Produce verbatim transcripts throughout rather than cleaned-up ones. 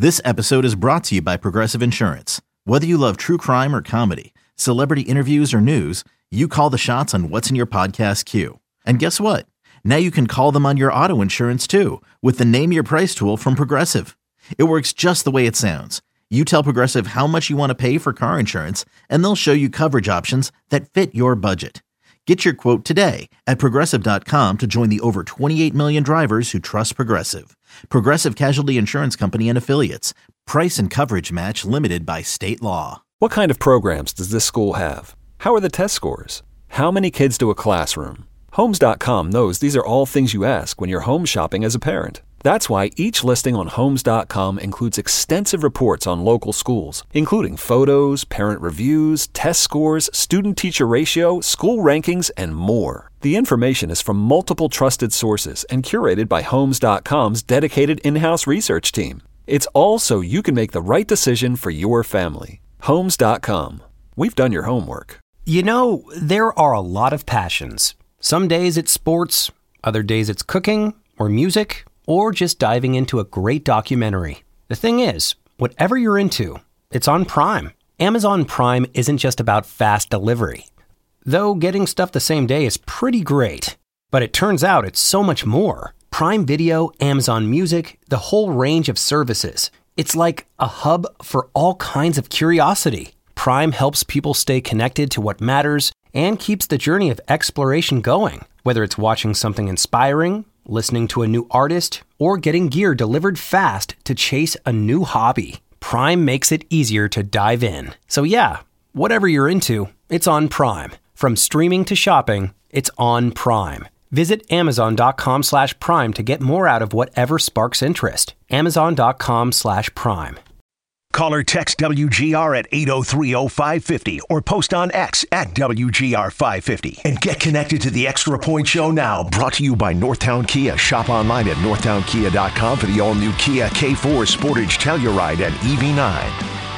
This episode is brought to you by Progressive Insurance. Whether you love true crime or comedy, celebrity interviews or news, you call the shots on what's in your podcast queue. And guess what? Now you can call them on your auto insurance too with the Name Your Price tool from Progressive. It works just the way it sounds. You tell Progressive how much you want to pay for car insurance, and they'll show you coverage options that fit your budget. Get your quote today at Progressive dot com to join the over twenty-eight million drivers who trust Progressive. Progressive Casualty Insurance Company and Affiliates. Price and coverage match limited by state law. What kind of programs does this school have? How are the test scores? How many kids to a classroom? Homes dot com knows these are all things you ask when you're home shopping as a parent. That's why each listing on Homes dot com includes extensive reports on local schools, including photos, parent reviews, test scores, student-teacher ratio, school rankings, and more. The information is from multiple trusted sources and curated by Homes dot com's dedicated in-house research team. It's all so you can make the right decision for your family. Homes dot com. We've done your homework. You know, there are a lot of passions. Some days it's sports, other days it's cooking or music, or just diving into a great documentary. The thing is, whatever you're into, it's on Prime. Amazon Prime isn't just about fast delivery. Though getting stuff the same day is pretty great. But it turns out it's so much more. Prime Video, Amazon Music, the whole range of services. It's like a hub for all kinds of curiosity. Prime helps people stay connected to what matters and keeps the journey of exploration going. Whether it's watching something inspiring, listening to a new artist, or getting gear delivered fast to chase a new hobby, Prime makes it easier to dive in. So yeah, whatever you're into, it's on Prime. From streaming to shopping, it's on Prime. Visit Amazon dot com slash Prime to get more out of whatever sparks interest. Amazon dot com slash Prime. Call or text W G R at eight oh three oh five fifty or post on X at W G R five fifty. And get connected to the Extra Point Show now. Brought to you by Northtown Kia. Shop online at northtown kia dot com for the all-new Kia K four Sportage Telluride and E V nine.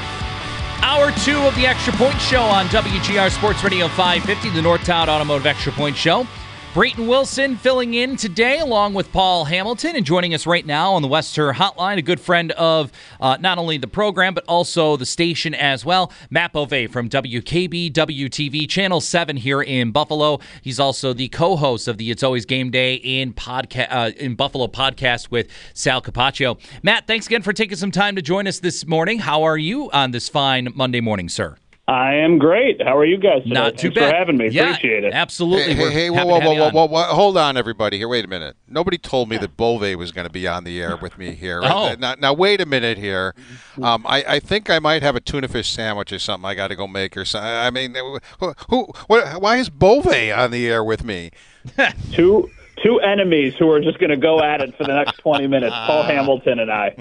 Hour two of the Extra Point Show on W G R Sports Radio five fifty, the Northtown Automotive Extra Point Show. Brayton Wilson filling in today along with Paul Hamilton, and joining us right now on the Wester Hotline, a good friend of uh, not only the program but also the station as well, Matt Bove from W K B W T V Channel seven here in Buffalo. He's also the co-host of the It's Always Game Day in podca- uh, in Buffalo podcast with Sal Capaccio. Matt, thanks again for taking some time to join us this morning. How are you on this fine Monday morning, sir? I am great. How are you guys today? Not too Thanks bad. for having me. Yeah, appreciate it. Absolutely. Hey, hey, hey whoa, whoa, whoa, whoa, whoa, whoa, hold on, everybody. Here, wait a minute. Nobody told me that Bove was going to be on the air with me here. Oh. Now, now, wait a minute here. Um, I, I think I might have a tuna fish sandwich or something I got to go make or something. I mean, who, who what, why is Bove on the air with me? two two enemies who are just going to go at it for the next twenty minutes, Paul Hamilton and I.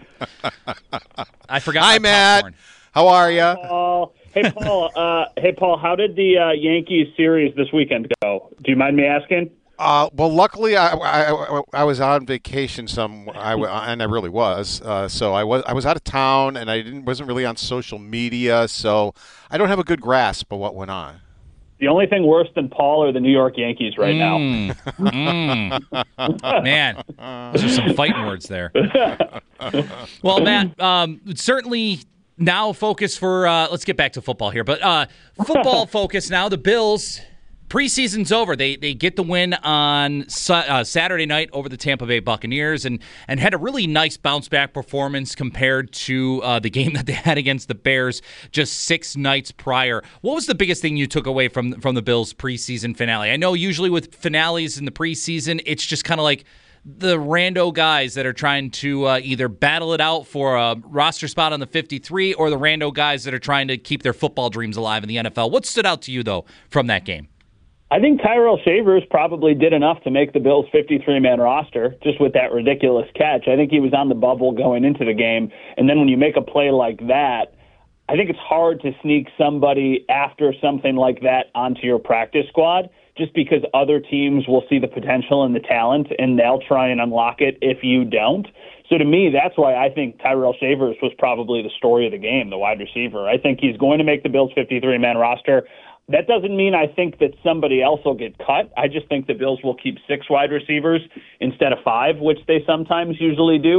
I forgot Hi, my Matt. popcorn. How are you? Paul. Hey, Paul. Uh, hey, Paul. How did the uh, Yankees series this weekend go? Do you mind me asking? Uh, well, luckily, I, I, I was on vacation. Some, I, and I really was. Uh, so I was I was out of town, and I didn't wasn't really on social media. So I don't have a good grasp of what went on. The only thing worse than Paul are the New York Yankees right mm. now. mm. Man, those are some fighting words there. Well, Matt, um, certainly. Now focus for, uh, let's get back to football here, but uh, football focus now. The Bills, preseason's over. They they get the win on su- uh, Saturday night over the Tampa Bay Buccaneers and, and had a really nice bounce-back performance compared to uh, the game that they had against the Bears just six nights prior. What was the biggest thing you took away from, from the Bills' preseason finale? I know usually with finales in the preseason, it's just kind of like the rando guys that are trying to uh, either battle it out for a roster spot on the fifty-three or the rando guys that are trying to keep their football dreams alive in the N F L. What stood out to you, though, from that game? I think Tyrell Shavers probably did enough to make the Bills' fifty-three man roster just with that ridiculous catch. I think he was on the bubble going into the game, and then when you make a play like that, I think it's hard to sneak somebody after something like that onto your practice squad, just because other teams will see the potential and the talent, and they'll try and unlock it if you don't. So to me, that's why I think Tyrell Shavers was probably the story of the game, the wide receiver. I think he's going to make the Bills' fifty-three man roster. That doesn't mean I think that somebody else will get cut. I just think the Bills will keep six wide receivers instead of five, which they sometimes usually do.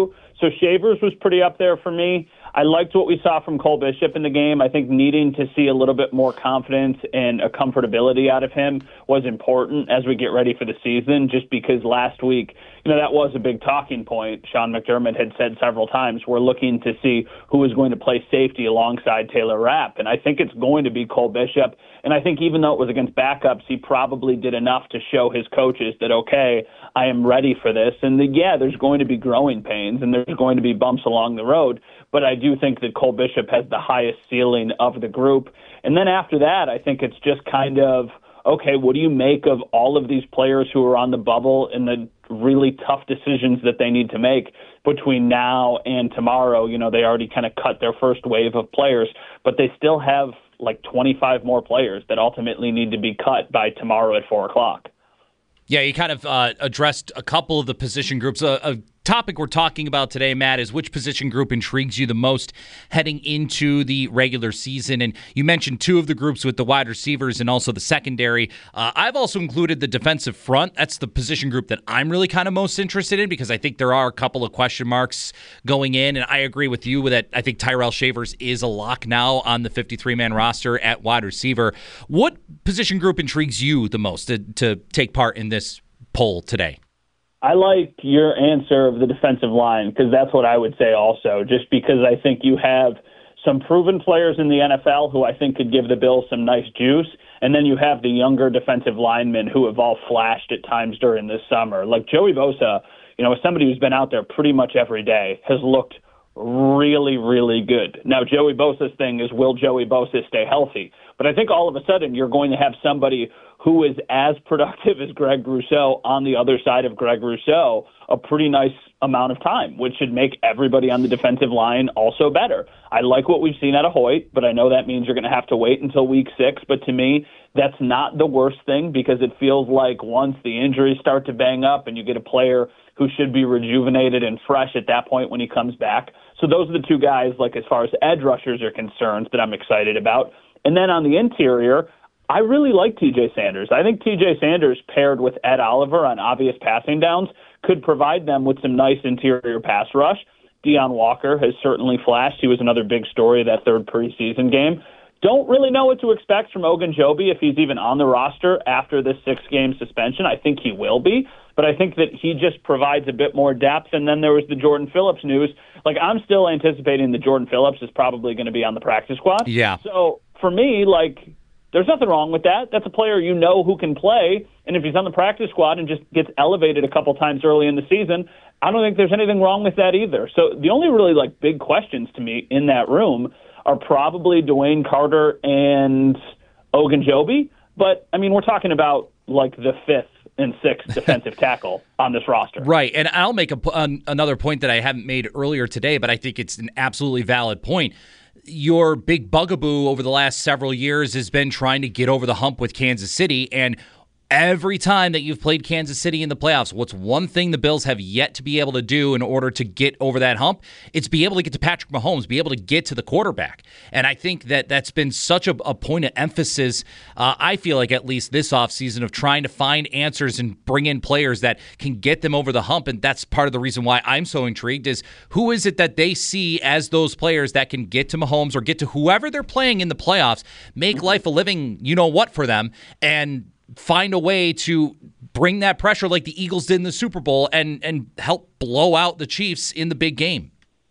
So Shavers was pretty up there for me. I liked what we saw from Cole Bishop in the game. I think needing to see a little bit more confidence and a comfortability out of him was important as we get ready for the season, just because last week, you know, that was a big talking point. Sean McDermott had said several times, we're looking to see who is going to play safety alongside Taylor Rapp. And I think it's going to be Cole Bishop. And I think even though it was against backups, he probably did enough to show his coaches that, okay, I am ready for this. And the, yeah, there's going to be growing pains and there's going to be bumps along the road. But I do think that Cole Bishop has the highest ceiling of the group. And then after that, I think it's just kind of, okay, what do you make of all of these players who are on the bubble and the really tough decisions that they need to make between now and tomorrow? You know, they already kind of cut their first wave of players, but they still have like twenty-five more players that ultimately need to be cut by tomorrow at four o'clock. Yeah, you kind of uh, addressed a couple of the position groups. A, a topic we're talking about today, Matt, is which position group intrigues you the most heading into the regular season. And you mentioned two of the groups with the wide receivers and also the secondary. Uh, I've also included the defensive front. That's the position group that I'm really kind of most interested in because I think there are a couple of question marks going in. And I agree with you that I think Tyrell Shavers is a lock now on the fifty-three man roster at wide receiver. What position group intrigues you the most to, to take part in this poll today? I like your answer of the defensive line because that's what I would say also, just because I think you have some proven players in the N F L who I think could give the Bills some nice juice, and then you have the younger defensive linemen who have all flashed at times during this summer. Like Joey Bosa, you know, as somebody who's been out there pretty much every day, has looked really, really good. Now, Joey Bosa's thing is, will Joey Bosa stay healthy? But I think all of a sudden you're going to have somebody who is as productive as Greg Rousseau on the other side of Greg Rousseau a pretty nice amount of time, which should make everybody on the defensive line also better. I like what we've seen out of Hoyt, but I know that means you're going to have to wait until week six. But to me, that's not the worst thing because it feels like once the injuries start to bang up and you get a player who should be rejuvenated and fresh at that point when he comes back. So those are the two guys, like as far as edge rushers are concerned, that I'm excited about. And then on the interior, I really like T J Sanders. I think T J Sanders paired with Ed Oliver on obvious passing downs could provide them with some nice interior pass rush. Deion Walker has certainly flashed. He was another big story of that third preseason game. Don't really know what to expect from Ogunjobi if he's even on the roster after this six-game suspension. I think he will be, but I think that he just provides a bit more depth. And then there was the Jordan Phillips news. Like, I'm still anticipating that Jordan Phillips is probably going to be on the practice squad. Yeah. So for me, like, there's nothing wrong with that. That's a player you know who can play, and if he's on the practice squad and just gets elevated a couple times early in the season, I don't think there's anything wrong with that either. So the only really like big questions to me in that room are probably Dwayne Carter and Ogunjobi. But, I mean, we're talking about like the fifth and sixth defensive tackle on this roster. Right, and I'll make a, um, another point that I haven't made earlier today, but I think it's an absolutely valid point. Your big bugaboo over the last several years has been trying to get over the hump with Kansas City, and every time that you've played Kansas City in the playoffs, what's one thing the Bills have yet to be able to do in order to get over that hump? It's be able to get to Patrick Mahomes, be able to get to the quarterback. And I think that that's been such a, a point of emphasis, uh, I feel like at least this offseason, of trying to find answers and bring in players that can get them over the hump. And that's part of the reason why I'm so intrigued is who is it that they see as those players that can get to Mahomes or get to whoever they're playing in the playoffs, make life a living, you know what, for them, and find a way to bring that pressure like the Eagles did in the Super Bowl and, and help blow out the Chiefs in the big game.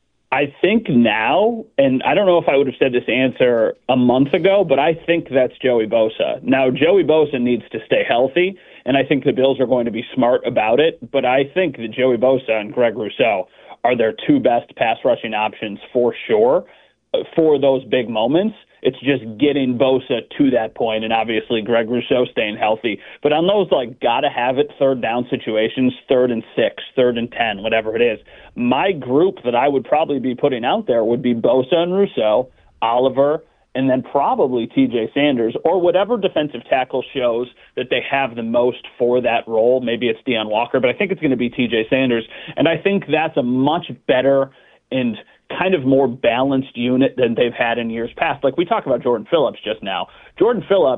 I think now, and I don't know if I would have said this answer a month ago, but I think that's Joey Bosa. Now, Joey Bosa needs to stay healthy, and I think the Bills are going to be smart about it, but I think that Joey Bosa and Greg Rousseau are their two best pass rushing options for sure for those big moments. It's just getting Bosa to that point, and obviously Greg Rousseau staying healthy. But on those, like, gotta-have-it third down situations, third and six, third and ten, whatever it is, my group that I would probably be putting out there would be Bosa and Rousseau, Oliver, and then probably T J Sanders, or whatever defensive tackle shows that they have the most for that role. Maybe it's Deion Walker, but I think it's going to be T J Sanders. And I think that's a much better and kind of more balanced unit than they've had in years past. Like we talked about Jordan Phillips just now. Jordan Phillips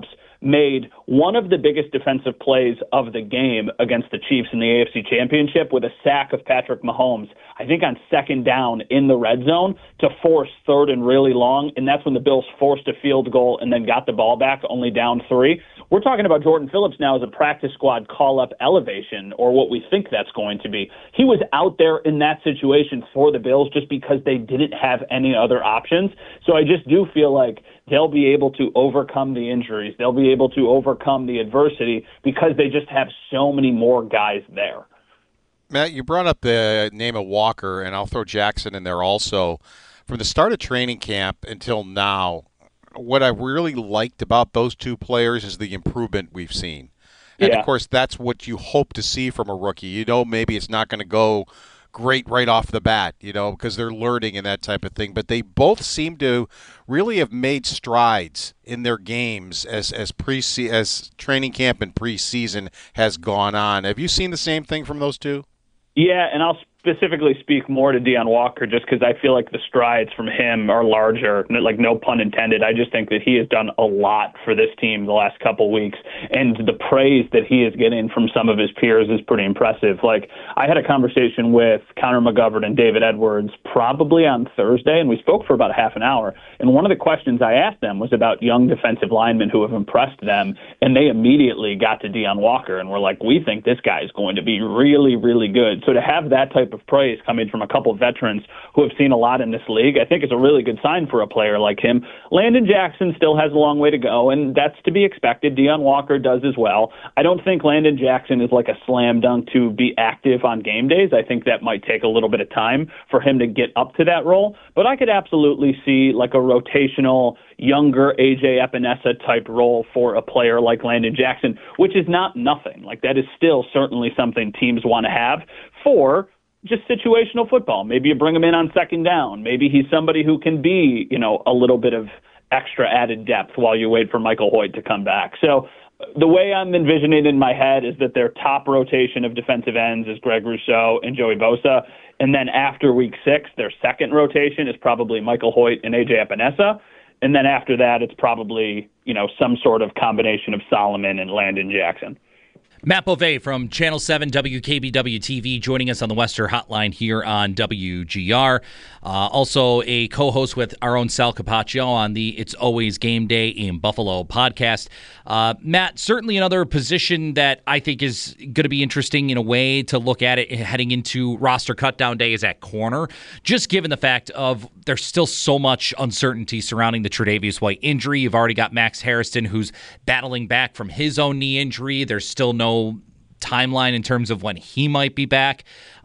made one of the biggest defensive plays of the game against the Chiefs in the A F C Championship with a sack of Patrick Mahomes, I think on second down in the red zone to force third and really long, and that's when the Bills forced a field goal and then got the ball back, only down three. We're talking about Jordan Phillips now as a practice squad call-up elevation, or what we think that's going to be. He was out there in that situation for the Bills just because they didn't have any other options. So I just do feel like they'll be able to overcome the injuries. They'll be able to overcome the adversity because they just have so many more guys there. Matt, you brought up the name of Walker, and I'll throw Jackson in there also. From the start of training camp until now, what I really liked about those two players is the improvement we've seen. And, yeah. of course, that's what you hope to see from a rookie. You know, maybe it's not going to go great right off the bat, you know, because they're learning and that type of thing. But they both seem to really have made strides in their games as as pre as training camp and preseason has gone on. Have you seen the same thing from those two? Yeah, and I'll specifically speak more to Deion Walker just because I feel like the strides from him are larger, like no pun intended. I just think that he has done a lot for this team the last couple weeks, and the praise that he is getting from some of his peers is pretty impressive. Like, I had a conversation with Connor McGovern and David Edwards probably on Thursday, and we spoke for about a half an hour, and one of the questions I asked them was about young defensive linemen who have impressed them, and they immediately got to Deion Walker and were like, we think this guy is going to be really, really good. So to have that type of praise coming from a couple of veterans who have seen a lot in this league, I think is a really good sign for a player like him. Landon Jackson still has a long way to go, and that's to be expected. Deion Walker does as well. I don't think Landon Jackson is like a slam dunk to be active on game days. I think that might take a little bit of time for him to get up to that role, but I could absolutely see like a rotational younger A J Epinesa type role for a player like Landon Jackson, which is not nothing. Like, that is still certainly something teams want to have for just situational football. Maybe you bring him in on second down. Maybe he's somebody who can be, you know, a little bit of extra added depth while you wait for Michael Hoyt to come back. So the way I'm envisioning in my head is that their top rotation of defensive ends is Greg Rousseau and Joey Bosa. And then after week six, their second rotation is probably Michael Hoyt and A J Epinesa. And then after that, it's probably, you know, some sort of combination of Solomon and Landon Jackson. Matt Bove from Channel seven W K B W T V joining us on the Western Hotline here on W G R. Uh, also a co-host with our own Sal Capaccio on the It's Always Game Day in Buffalo podcast. Uh, Matt, certainly another position that I think is going to be interesting in a way to look at it heading into roster cutdown day is at corner, just given the fact of there's still so much uncertainty surrounding the Tre'Davious White injury. You've already got Max Harrison, who's battling back from his own knee injury. There's still no timeline in terms of when he might be back.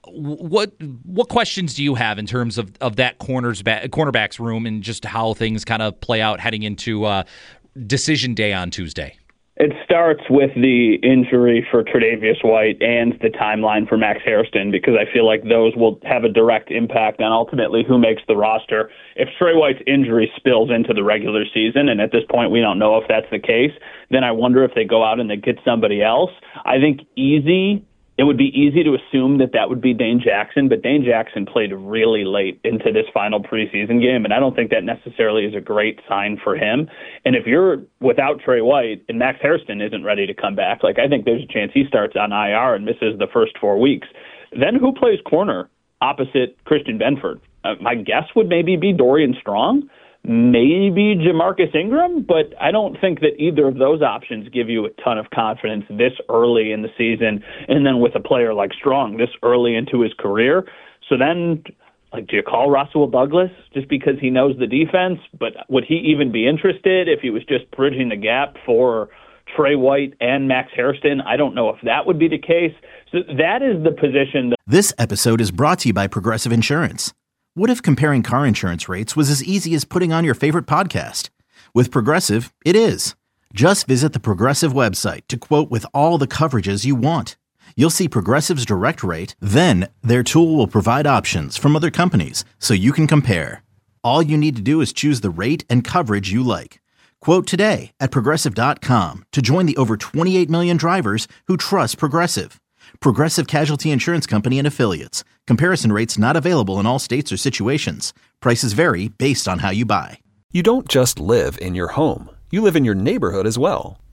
What what questions do you have in terms of, of that corners back, cornerbacks room and just how things kind of play out heading into uh, decision day on Tuesday? It starts with the injury for Tre'Davious White and the timeline for Max Harrison, because I feel like those will have a direct impact on ultimately who makes the roster. If Trey White's injury spills into the regular season, and at this point we don't know if that's the case, then I wonder if they go out and they get somebody else. I think easy. It would be easy to assume that that would be Dane Jackson, but Dane Jackson played really late into this final preseason game, and I don't think that necessarily is a great sign for him. And if you're without Trey White and Max Harrison isn't ready to come back, like I think there's a chance he starts on I R and misses the first four weeks. Then who plays corner opposite Christian Benford? Uh, my guess would maybe be Dorian Strong. Maybe Jamarcus Ingram, but I don't think that either of those options give you a ton of confidence this early in the season, and then with a player like Strong this early into his career. So then, like, do you call Russell Douglas just because he knows the defense? But would he even be interested if he was just bridging the gap for Trey White and Max Harrison? I don't know if that would be the case. So that is the position. That- This episode is brought to you by Progressive Insurance. What if comparing car insurance rates was as easy as putting on your favorite podcast? With Progressive, it is. Just visit the Progressive website to quote with all the coverages you want. You'll see Progressive's direct rate, then their tool will provide options from other companies so you can compare. All you need to do is choose the rate and coverage you like. Quote today at Progressive dot com to join the over twenty-eight million drivers who trust Progressive. Progressive Casualty Insurance Company and Affiliates. Comparison rates not available in all states or situations. Prices vary based on how you buy. You don't just live in your home. You live in your neighborhood as well.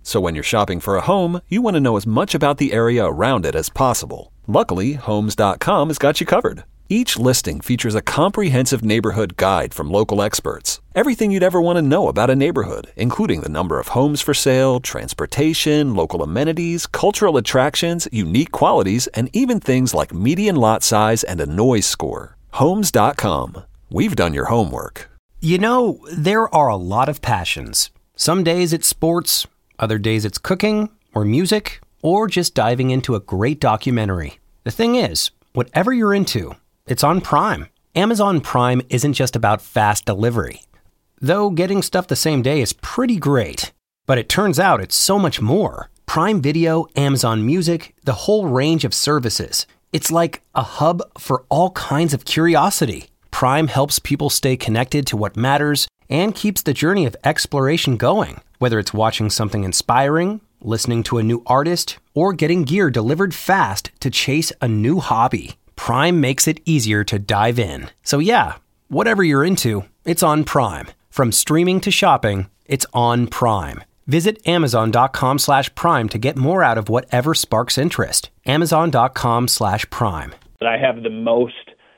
So when you're shopping for a home, you want to know as much about the area around it as possible. Luckily, Homes dot com has got you covered. Each listing features a comprehensive neighborhood guide from local experts. Everything you'd ever want to know about a neighborhood, including the number of homes for sale, transportation, local amenities, cultural attractions, unique qualities, and even things like median lot size and a noise score. Homes dot com. We've done your homework. You know, there are a lot of passions. Some days it's sports, other days it's cooking, or music, or just diving into a great documentary. The thing is, whatever you're into, it's on Prime. Amazon Prime isn't just about fast delivery. Though getting stuff the same day is pretty great. But it turns out it's so much more. Prime Video, Amazon Music, the whole range of services. It's like a hub for all kinds of curiosity. Prime helps people stay connected to what matters and keeps the journey of exploration going. Whether it's watching something inspiring, listening to a new artist, or getting gear delivered fast to chase a new hobby. Prime makes it easier to dive in. So yeah, whatever you're into, it's on Prime. From streaming to shopping, it's on Prime. Visit Amazon.com slash Prime to get more out of whatever sparks interest. Amazon.com slash Prime. I have the most,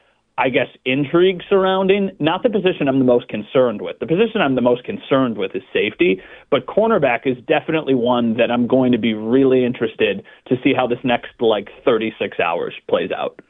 I guess, intrigue surrounding, not the position I'm the most concerned with. The position I'm the most concerned with is safety, but cornerback is definitely one that I'm going to be really interested to see how this next, like, thirty-six hours plays out.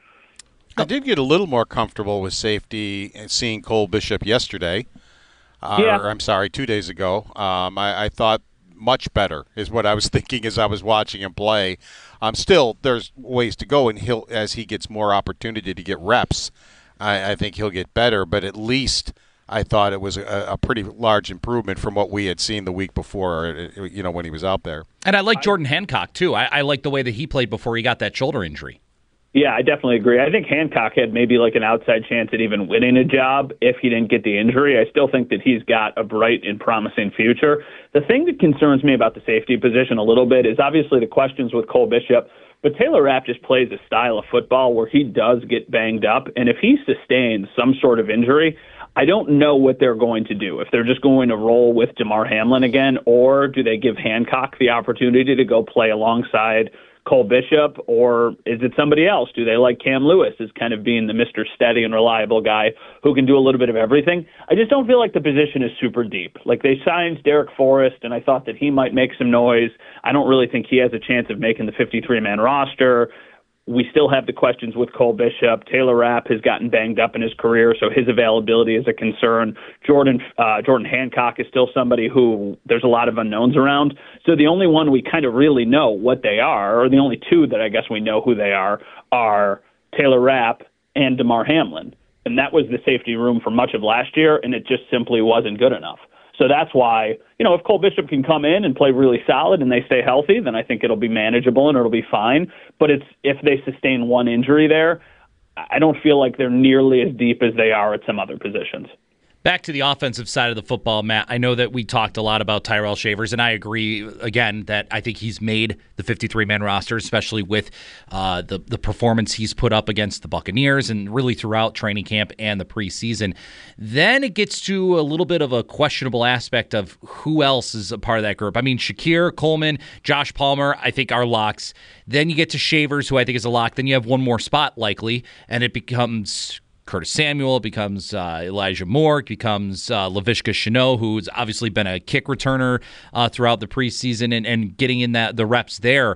I did get a little more comfortable with safety seeing Cole Bishop yesterday. Uh, Yeah. Or, I'm sorry, two days ago. Um, I, I thought much better is what I was thinking as I was watching him play. Um, still, there's ways to go, and he'll as he gets more opportunity to get reps, I, I think he'll get better. But at least I thought it was a, a pretty large improvement from what we had seen the week before, you know, when he was out there. And I like Jordan Hancock, too. I, I like the way that he played before he got that shoulder injury. Yeah, I definitely agree. I think Hancock had maybe like an outside chance at even winning a job if he didn't get the injury. I still think that he's got a bright and promising future. The thing that concerns me about the safety position a little bit is obviously the questions with Cole Bishop, but Taylor Rapp just plays a style of football where he does get banged up, and if he sustains some sort of injury, I don't know what they're going to do. If they're just going to roll with Damar Hamlin again, or do they give Hancock the opportunity to go play alongside Cole Bishop, or is it somebody else? Do they like Cam Lewis as kind of being the Mister Steady and reliable guy who can do a little bit of everything? I just don't feel like the position is super deep. Like, they signed Derek Forrest, and I thought that he might make some noise. I don't really think he has a chance of making the fifty-three man roster. We still have the questions with Cole Bishop. Taylor Rapp has gotten banged up in his career, so his availability is a concern. Jordan uh, Jordan Hancock is still somebody who there's a lot of unknowns around. So the only one we kind of really know what they are, or the only two that I guess we know who they are, are Taylor Rapp and Damar Hamlin. And that was the safety room for much of last year, and it just simply wasn't good enough. So that's why, you know, if Cole Bishop can come in and play really solid and they stay healthy, then I think it'll be manageable and it'll be fine. But it's if they sustain one injury there, I don't feel like they're nearly as deep as they are at some other positions. Back to the offensive side of the football, Matt. I know that we talked a lot about Tyrell Shavers, and I agree, again, that I think he's made the fifty-three man roster, especially with uh, the, the performance he's put up against the Buccaneers and really throughout training camp and the preseason. Then it gets to a little bit of a questionable aspect of who else is a part of that group. I mean, Shakir, Coleman, Josh Palmer, I think are locks. Then you get to Shavers, who I think is a lock. Then you have one more spot likely, and it becomes Curtis Samuel, becomes uh, Elijah Moore, becomes uh, Laviska Shenault, who's obviously been a kick returner uh, throughout the preseason and, and getting in that the reps there.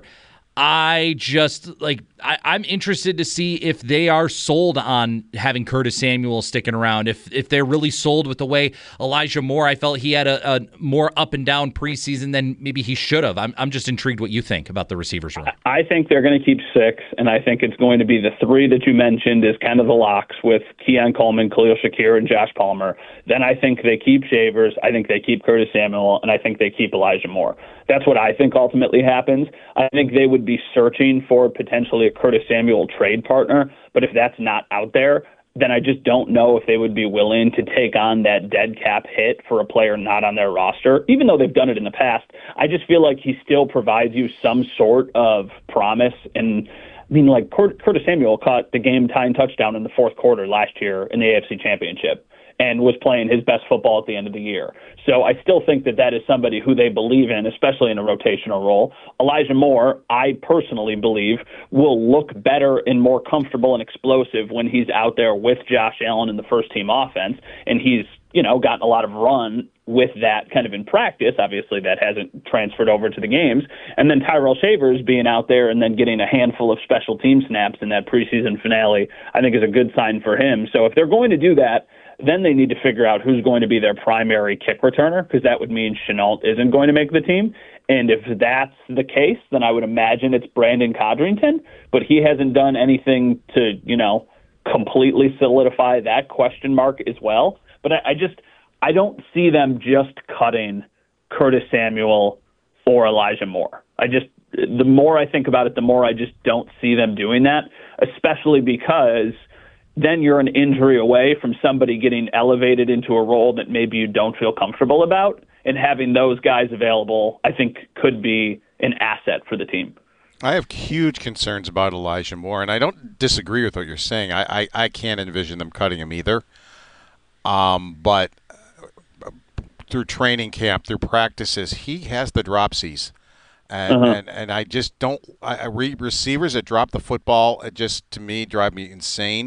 I just, like, I, I'm interested to see if they are sold on having Curtis Samuel sticking around, if if they're really sold with the way Elijah Moore, I felt he had a, a more up and down preseason than maybe he should have. I'm I'm just intrigued what you think about the receivers room. I think they're going to keep six, and I think it's going to be the three that you mentioned as kind of the locks with Keon Coleman, Khalil Shakir, and Josh Palmer. Then I think they keep Shavers, I think they keep Curtis Samuel, and I think they keep Elijah Moore. That's what I think ultimately happens. I think they would be searching for potentially a Curtis Samuel trade partner, but if that's not out there, then I just don't know if they would be willing to take on that dead cap hit for a player not on their roster, even though they've done it in the past. I just feel like he still provides you some sort of promise. And I mean, like Curtis Samuel caught the game-tying touchdown in the fourth quarter last year in the A F C Championship. and was playing his best football at the end of the year. So I still think that that is somebody who they believe in, especially in a rotational role. Elijah Moore, I personally believe, will look better and more comfortable and explosive when he's out there with Josh Allen in the first-team offense, and he's, you know, gotten a lot of run with that kind of in practice. Obviously, that hasn't transferred over to the games. And then Tyrell Shavers being out there and then getting a handful of special team snaps in that preseason finale, I think is a good sign for him. So if they're going to do that, then they need to figure out who's going to be their primary kick returner, because that would mean Shenault isn't going to make the team. And if that's the case, then I would imagine it's Brandon Codrington, but he hasn't done anything to, you know, completely solidify that question mark as well. But I, I just, I don't see them just cutting Curtis Samuel or Elijah Moore. I just, the more I think about it, the more I just don't see them doing that, especially because then you're an injury away from somebody getting elevated into a role that maybe you don't feel comfortable about, and having those guys available, I think, could be an asset for the team. I have huge concerns about Elijah Moore, and I don't disagree with what you're saying. I, I, I can't envision them cutting him either. Um, but through training camp, through practices, he has the dropsies. And, uh-huh. and and I just don't I, I re- receivers that drop the football, it just, to me, drive me insane.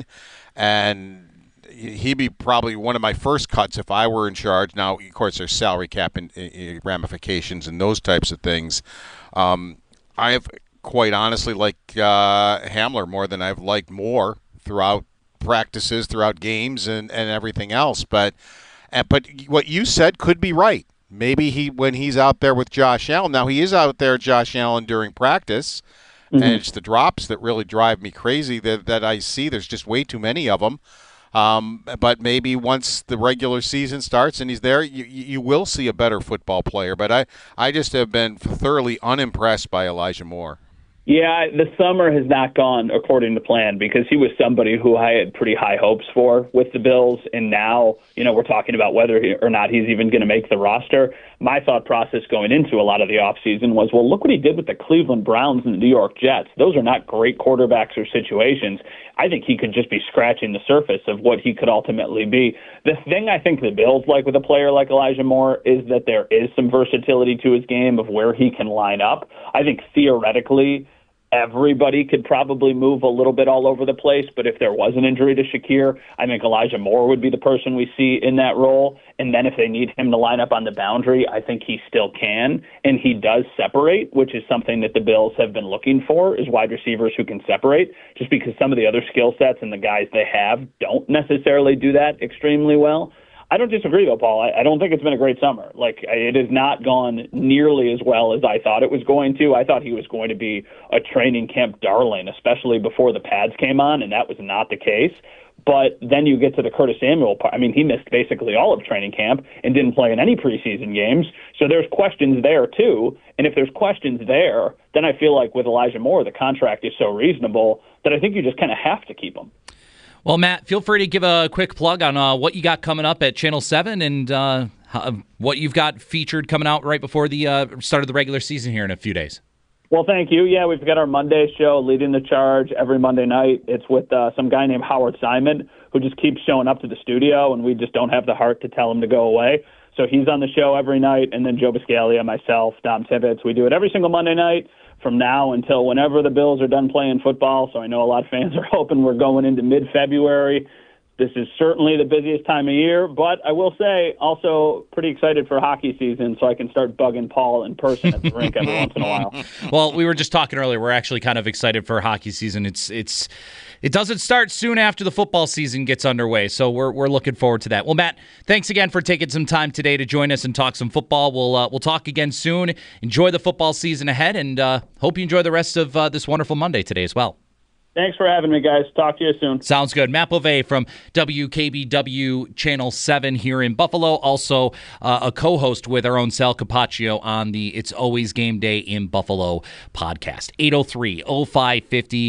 And he'd be probably one of my first cuts if I were in charge. Now, of course, there's salary cap and uh, ramifications and those types of things. Um, I have quite honestly liked uh, Hamler more than I've liked Moore throughout practices, throughout games, and, and everything else. But and, but what you said could be right. Maybe he when he's out there with Josh Allen. Now, he is out there, Josh Allen, during practice, mm-hmm. and it's the drops that really drive me crazy that, that I see. There's just way too many of them. Um, but maybe once the regular season starts and he's there, you, you will see a better football player. But I, I just have been thoroughly unimpressed by Elijah Moore. Yeah, the summer has not gone according to plan, because he was somebody who I had pretty high hopes for with the Bills, and now, you know, we're talking about whether he, or not he's even going to make the roster. My thought process going into a lot of the offseason was, well, look what he did with the Cleveland Browns and the New York Jets. Those are not great quarterbacks or situations. I think he could just be scratching the surface of what he could ultimately be. The thing I think the Bills like with a player like Elijah Moore is that there is some versatility to his game of where he can line up. I think theoretically everybody could probably move a little bit all over the place, but if there was an injury to Shakir, I think Elijah Moore would be the person we see in that role. And then if they need him to line up on the boundary, I think he still can. And he does separate, which is something that the Bills have been looking for, is wide receivers who can separate, just because some of the other skill sets and the guys they have don't necessarily do that extremely well. I don't disagree, though, Paul. I, I don't think it's been a great summer. Like, it has not gone nearly as well as I thought it was going to. I thought he was going to be a training camp darling, especially before the pads came on, and that was not the case. But then you get to the Curtis Samuel part. I mean, he missed basically all of training camp and didn't play in any preseason games. So there's questions there, too. And if there's questions there, then I feel like with Elijah Moore, the contract is so reasonable that I think you just kind of have to keep him. Well, Matt, feel free to give a quick plug on uh, what you got coming up at Channel seven and uh, how, what you've got featured coming out right before the uh, start of the regular season here in a few days. Well, thank you. Yeah, we've got our Monday show, Leading the Charge, every Monday night. It's with uh, some guy named Howard Simon, who just keeps showing up to the studio, and we just don't have the heart to tell him to go away. So he's on the show every night, and then Joe Biscaglia, myself, Dom Tibbetts. We do it every single Monday night from now until whenever the Bills are done playing football. So I know a lot of fans are hoping we're going into mid-February. This is certainly the busiest time of year, but I will say also pretty excited for hockey season, so I can start bugging Paul in person at the rink every once in a while. Well, we were just talking earlier. We're actually kind of excited for hockey season. It's it's it doesn't start soon after the football season gets underway, so we're we're looking forward to that. Well, Matt, thanks again for taking some time today to join us and talk some football. We'll uh, we'll talk again soon. Enjoy the football season ahead, and uh, hope you enjoy the rest of uh, this wonderful Monday today as well. Thanks for having me, guys. Talk to you soon. Sounds good. Matt Bove from W K B W Channel seven here in Buffalo. Also uh, a co-host with our own Sal Capaccio on the It's Always Game Day in Buffalo podcast. eight oh three oh five five oh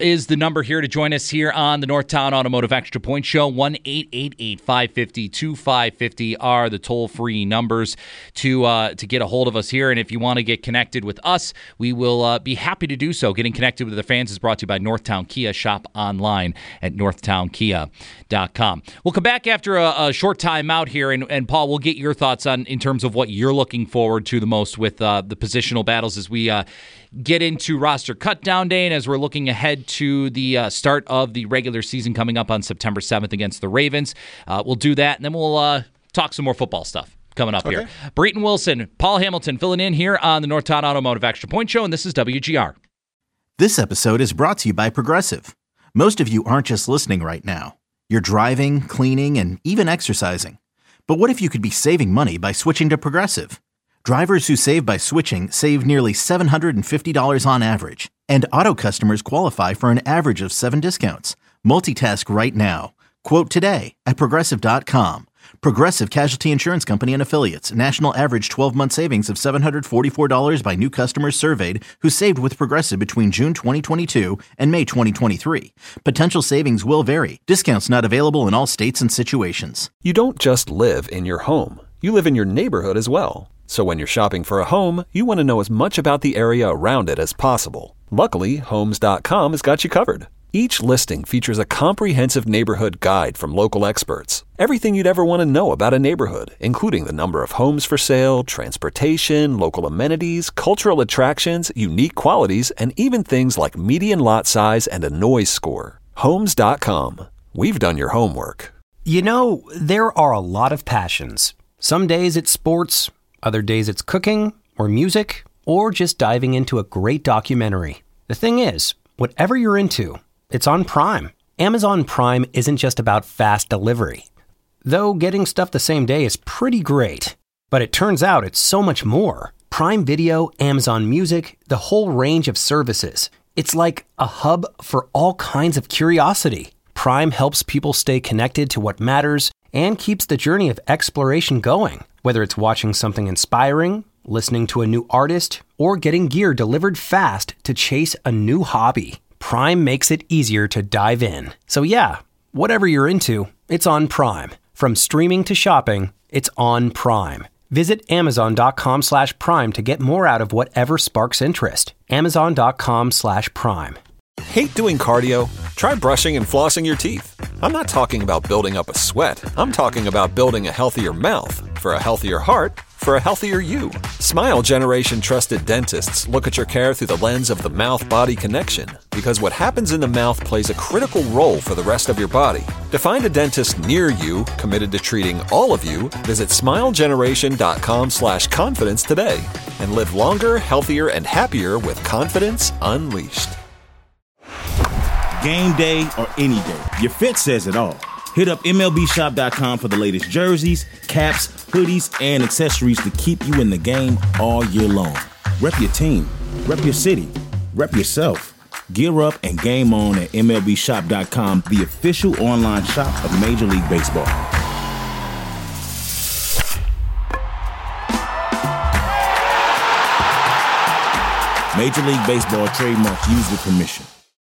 is the number here to join us here on the Northtown Automotive Extra Point Show. one eight eight eight, five five zero, two five five zero are the toll-free numbers to uh, to get a hold of us here. And if you want to get connected with us, we will uh, be happy to do so. Getting connected with the fans is brought to you by Northtown Kia. Shop online at northtown kia dot com. We'll come back after a, a short time out here, and, and Paul, we'll get your thoughts on in terms of what you're looking forward to the most with uh, the positional battles as we uh, get into roster cutdown day and as we're looking ahead to the uh, start of the regular season coming up on September seventh against the Ravens. Uh, we'll do that, and then we'll uh, talk some more football stuff coming up okay. here. Breton Wilson, Paul Hamilton filling in here on the Northtown Automotive Extra Point Show, and this is W G R. This episode is brought to you by Progressive. Most of you aren't just listening right now. You're driving, cleaning, and even exercising. But what if you could be saving money by switching to Progressive? Drivers who save by switching save nearly seven hundred fifty dollars on average, and auto customers qualify for an average of seven discounts. Multitask right now. Quote today at Progressive dot com. Progressive Casualty Insurance Company and Affiliates. National average twelve-month savings of seven hundred forty-four dollars by new customers surveyed who saved with Progressive between June twenty twenty-two and May twenty twenty-three. Potential savings will vary. Discounts not available in all states and situations. You don't just live in your home. You live in your neighborhood as well. So when you're shopping for a home, you want to know as much about the area around it as possible. Luckily, Homes dot com has got you covered. Each listing features a comprehensive neighborhood guide from local experts. Everything you'd ever want to know about a neighborhood, including the number of homes for sale, transportation, local amenities, cultural attractions, unique qualities, and even things like median lot size and a noise score. Homes dot com. We've done your homework. You know, there are a lot of passions. Some days it's sports, other days it's cooking or music, or just diving into a great documentary. The thing is, whatever you're into, it's on Prime. Amazon Prime isn't just about fast delivery. Though getting stuff the same day is pretty great. But it turns out it's so much more. Prime Video, Amazon Music, the whole range of services. It's like a hub for all kinds of curiosity. Prime helps people stay connected to what matters and keeps the journey of exploration going. Whether it's watching something inspiring, listening to a new artist, or getting gear delivered fast to chase a new hobby, Prime makes it easier to dive in. So yeah, whatever you're into, it's on Prime. From streaming to shopping, it's on Prime. Visit Amazon dot com slash Prime to get more out of whatever sparks interest. Amazon dot com slash Prime. Hate doing cardio? Try brushing and flossing your teeth. I'm not talking about building up a sweat. I'm talking about building a healthier mouth. For a healthier heart, for a healthier you. Smile Generation trusted dentists look at your care through the lens of the mouth-body connection, because what happens in the mouth plays a critical role for the rest of your body. To find a dentist near you committed to treating all of you, visit smile generation dot com slash confidence today and live longer, healthier, and happier with confidence unleashed. Game day or any day, your fit says it all. Hit up M L B shop dot com for the latest jerseys, caps, hoodies, and accessories to keep you in the game all year long. Rep your team, rep your city, rep yourself. Gear up and game on at M L B shop dot com, the official online shop of Major League Baseball. Major League Baseball trademarks used with permission.